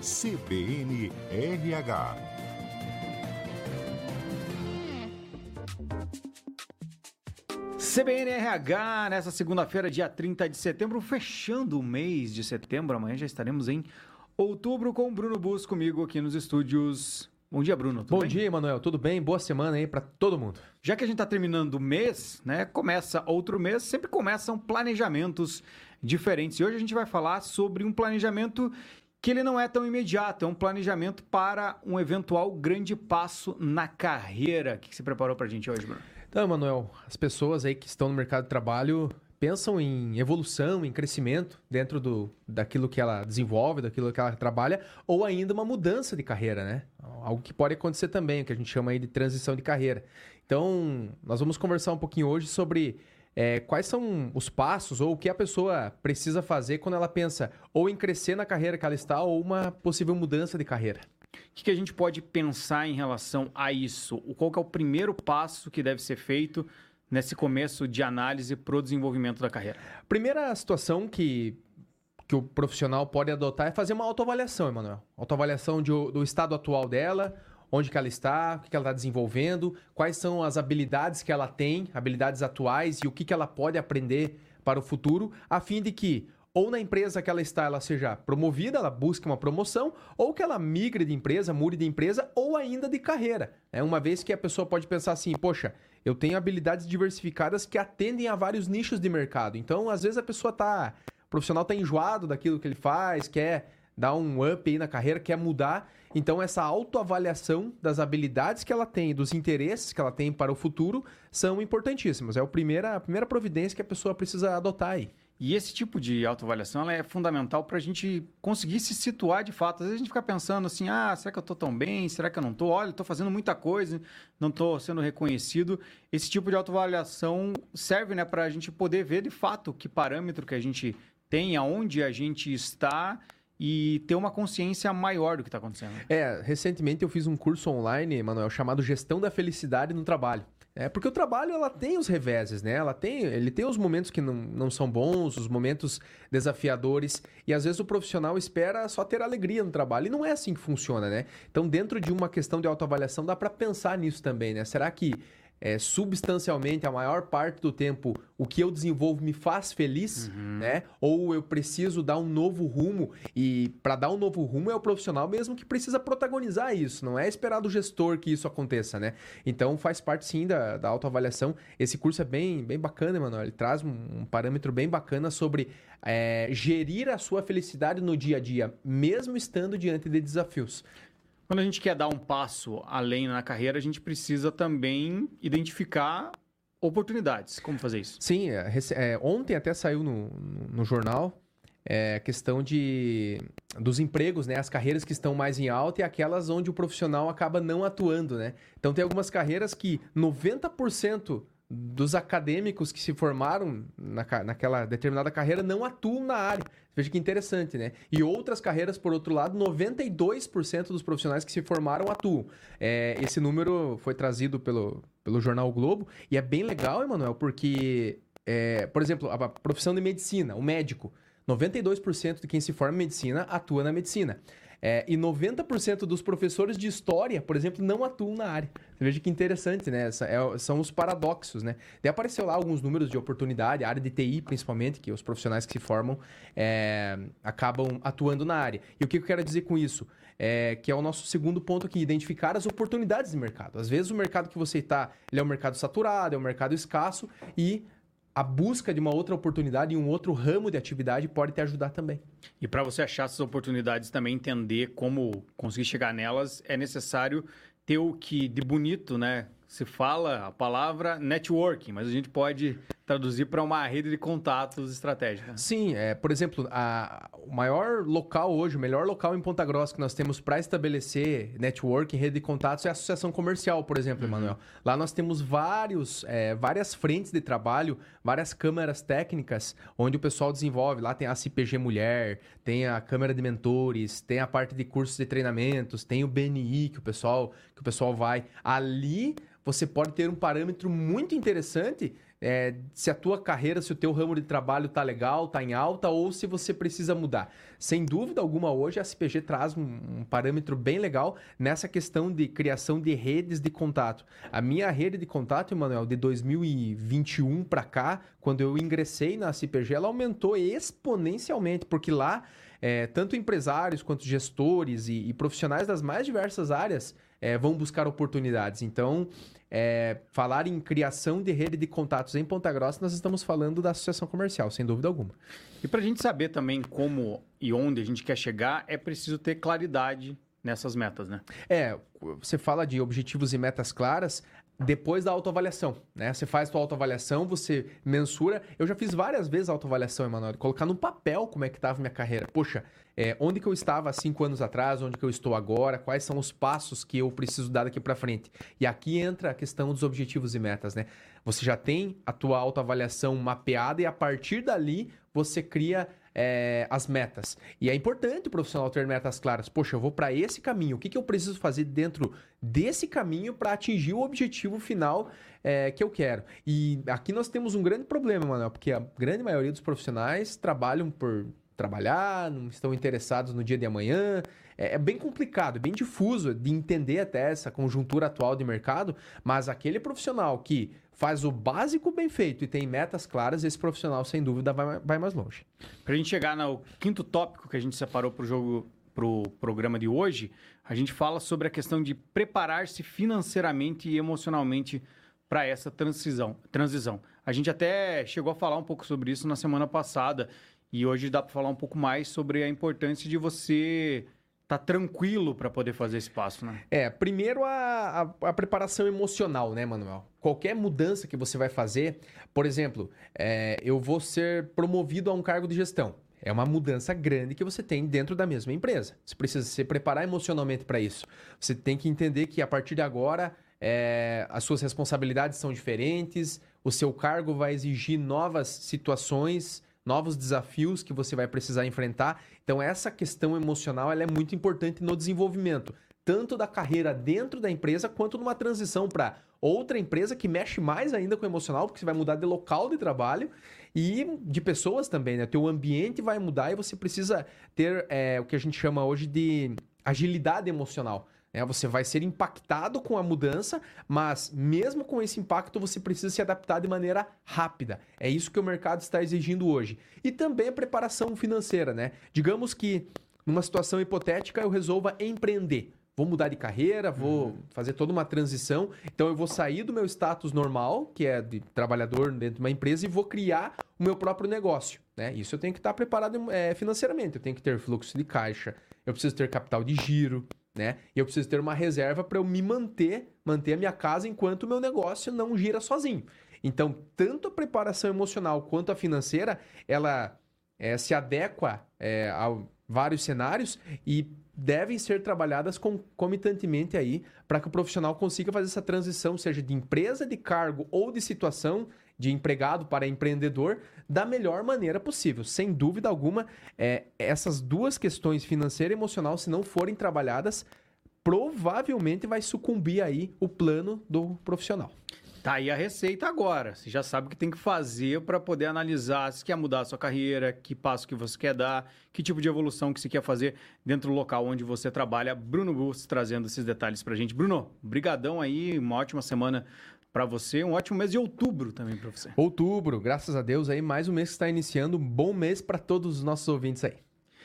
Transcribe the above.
CBN RH. CBN RH, nessa segunda-feira, dia 30 de setembro, fechando o mês de setembro. Amanhã já estaremos em outubro com o Bruno Bus comigo aqui nos estúdios. Bom dia, Bruno. Bom dia, Emanuel. Tudo bem? Boa semana aí para todo mundo. Já que a gente está terminando o mês, né? Começa outro mês, sempre começam planejamentos diferentes. E hoje a gente vai falar sobre um planejamento que ele não é tão imediato, é um planejamento para um eventual grande passo na carreira. O que você preparou para a gente hoje, Bruno? Então, Emanuel, as pessoas aí que estão no mercado de trabalho pensam em evolução, em crescimento dentro daquilo que ela desenvolve, daquilo que ela trabalha, ou ainda uma mudança de carreira, né? Algo que pode acontecer também, o que a gente chama aí de transição de carreira. Então, nós vamos conversar um pouquinho hoje sobre quais são os passos ou o que a pessoa precisa fazer quando ela pensa ou em crescer na carreira que ela está ou uma possível mudança de carreira. O que a gente pode pensar em relação a isso? Qual que é o primeiro passo que deve ser feito nesse começo de análise para o desenvolvimento da carreira? Primeira situação que o profissional pode adotar é fazer uma autoavaliação, Emanuel. Autoavaliação do estado atual dela, onde que ela está, o que ela está desenvolvendo, quais são as habilidades que ela tem, habilidades atuais e o que ela pode aprender para o futuro, a fim de que ou na empresa que ela está, ela seja promovida, ela busque uma promoção, ou que ela migre de empresa, mude de empresa, ou ainda de carreira. Uma vez que a pessoa pode pensar assim, poxa, eu tenho habilidades diversificadas que atendem a vários nichos de mercado. Então, às vezes o profissional está enjoado daquilo que ele faz, quer dar um up aí na carreira, quer mudar. Então, essa autoavaliação das habilidades que ela tem, dos interesses que ela tem para o futuro, são importantíssimos. É a primeira providência que a pessoa precisa adotar aí. E esse tipo de autoavaliação ela é fundamental para a gente conseguir se situar de fato. Às vezes a gente fica pensando assim, será que eu estou tão bem? Será que eu não estou? Olha, estou fazendo muita coisa, não estou sendo reconhecido. Esse tipo de autoavaliação serve, né, para a gente poder ver de fato que parâmetro que a gente tem, aonde a gente está e ter uma consciência maior do que está acontecendo. Recentemente eu fiz um curso online, Emanuel, chamado Gestão da Felicidade no Trabalho. Porque o trabalho ela tem os reveses, né? Ele tem os momentos que não são bons, os momentos desafiadores, e às vezes o profissional espera só ter alegria no trabalho, e não é assim que funciona, né? Então, dentro de uma questão de autoavaliação, dá para pensar nisso também, né? Será que substancialmente, a maior parte do tempo, o que eu desenvolvo me faz feliz, né? Ou eu preciso dar um novo rumo, e para dar um novo rumo é o profissional mesmo que precisa protagonizar isso, não é esperar do gestor que isso aconteça, né? Então faz parte sim da autoavaliação. Esse curso é bem bacana, Emanuel, ele traz um parâmetro bem bacana sobre gerir a sua felicidade no dia a dia, mesmo estando diante de desafios. Quando a gente quer dar um passo além na carreira, a gente precisa também identificar oportunidades. Como fazer isso? Sim, ontem até saiu no jornal a questão dos empregos, né? As carreiras que estão mais em alta e aquelas onde o profissional acaba não atuando, né? Então tem algumas carreiras que 90% dos acadêmicos que se formaram naquela determinada carreira não atuam na área. Veja que interessante, né? E outras carreiras, por outro lado, 92% dos profissionais que se formaram atuam. Esse número foi trazido pelo jornal o Globo e é bem legal, Emanuel, porque, por exemplo, a profissão de medicina, o médico, 92% de quem se forma em medicina atua na medicina. E 90% dos professores de história, por exemplo, não atuam na área. Você veja que interessante, né? São os paradoxos, né? Daí apareceu lá alguns números de oportunidade, a área de TI principalmente, que os profissionais que se formam acabam atuando na área. E o que eu quero dizer com isso? Que é o nosso segundo ponto aqui, identificar as oportunidades de mercado. Às vezes o mercado que você está, ele é um mercado saturado, é um mercado escasso e a busca de uma outra oportunidade em um outro ramo de atividade pode te ajudar também. E para você achar essas oportunidades, também entender como conseguir chegar nelas, é necessário ter o que de bonito, né? Se fala a palavra networking, mas a gente pode traduzir para uma rede de contatos estratégicos. Sim, por exemplo, o maior local hoje, o melhor local em Ponta Grossa que nós temos para estabelecer networking, rede de contatos, é a associação comercial, por exemplo, Emanuel. Lá nós temos várias frentes de trabalho, várias câmaras técnicas, onde o pessoal desenvolve. Lá tem a CPG Mulher, tem a Câmara de Mentores, tem a parte de cursos de treinamentos, tem o BNI que o pessoal vai. Ali você pode ter um parâmetro muito interessante se a tua carreira, se o teu ramo de trabalho tá legal, tá em alta, ou se você precisa mudar. Sem dúvida alguma, hoje a CPG traz um parâmetro bem legal nessa questão de criação de redes de contato. A minha rede de contato, Emanuel, de 2021 para cá, quando eu ingressei na CPG, ela aumentou exponencialmente, porque lá tanto empresários quanto gestores e profissionais das mais diversas áreas vão buscar oportunidades. Então, falar em criação de rede de contatos em Ponta Grossa, nós estamos falando da associação comercial, sem dúvida alguma. E para a gente saber também como e onde a gente quer chegar, é preciso ter claridade nessas metas, né? Você fala de objetivos e metas claras depois da autoavaliação, né? Você faz a sua autoavaliação, você mensura. Eu já fiz várias vezes a autoavaliação, Emanuel, colocar no papel como é que estava minha carreira. Poxa, onde que eu estava há 5 anos atrás, onde que eu estou agora, quais são os passos que eu preciso dar daqui para frente. E aqui entra a questão dos objetivos e metas, né? Você já tem a tua autoavaliação mapeada e a partir dali você cria as metas. E é importante o profissional ter metas claras. Poxa, eu vou para esse caminho. O que eu preciso fazer dentro desse caminho para atingir o objetivo final que eu quero? E aqui nós temos um grande problema, Manuel, porque a grande maioria dos profissionais trabalham por trabalhar, não estão interessados no dia de amanhã. É bem complicado, é bem difuso de entender até essa conjuntura atual de mercado, mas aquele profissional que faz o básico bem feito e tem metas claras, esse profissional, sem dúvida, vai mais longe. Para a gente chegar no quinto tópico que a gente separou para o programa de hoje, a gente fala sobre a questão de preparar-se financeiramente e emocionalmente para essa transição. A gente até chegou a falar um pouco sobre isso na semana passada e hoje dá para falar um pouco mais sobre a importância de você tá tranquilo para poder fazer esse passo, né? Primeiro a preparação emocional, né, Manuel? Qualquer mudança que você vai fazer, por exemplo, eu vou ser promovido a um cargo de gestão. É uma mudança grande que você tem dentro da mesma empresa. Você precisa se preparar emocionalmente para isso. Você tem que entender que a partir de agora as suas responsabilidades são diferentes, o seu cargo vai exigir novas situações, novos desafios que você vai precisar enfrentar. Então, essa questão emocional ela é muito importante no desenvolvimento, tanto da carreira dentro da empresa, quanto numa transição para outra empresa que mexe mais ainda com o emocional, porque você vai mudar de local de trabalho e de pessoas também, né? O teu ambiente vai mudar e você precisa ter o que a gente chama hoje de agilidade emocional. Você vai ser impactado com a mudança, mas mesmo com esse impacto, você precisa se adaptar de maneira rápida. É isso que o mercado está exigindo hoje. E também a preparação financeira, né? Digamos que numa situação hipotética eu resolva empreender. Vou mudar de carreira, vou fazer toda uma transição. Então eu vou sair do meu status normal, que é de trabalhador dentro de uma empresa, e vou criar o meu próprio negócio, né? Isso eu tenho que estar preparado financeiramente. Eu tenho que ter fluxo de caixa, eu preciso ter capital de giro, né? E eu preciso ter uma reserva para eu me manter a minha casa enquanto o meu negócio não gira sozinho. Então, tanto a preparação emocional quanto a financeira, ela se adequa a vários cenários e devem ser trabalhadas concomitantemente aí para que o profissional consiga fazer essa transição, seja de empresa, de cargo ou de situação de empregado para empreendedor, da melhor maneira possível. Sem dúvida alguma, essas duas questões, financeira e emocional, se não forem trabalhadas, provavelmente vai sucumbir aí o plano do profissional. Tá aí a receita agora. Você já sabe o que tem que fazer para poder analisar se quer mudar a sua carreira, que passo que você quer dar, que tipo de evolução que você quer fazer dentro do local onde você trabalha. Bruno Bustos trazendo esses detalhes para a gente. Bruno, brigadão aí, uma ótima semana para você, um ótimo mês de outubro também para você. Outubro, graças a Deus aí, mais um mês que está iniciando, um bom mês para todos os nossos ouvintes aí.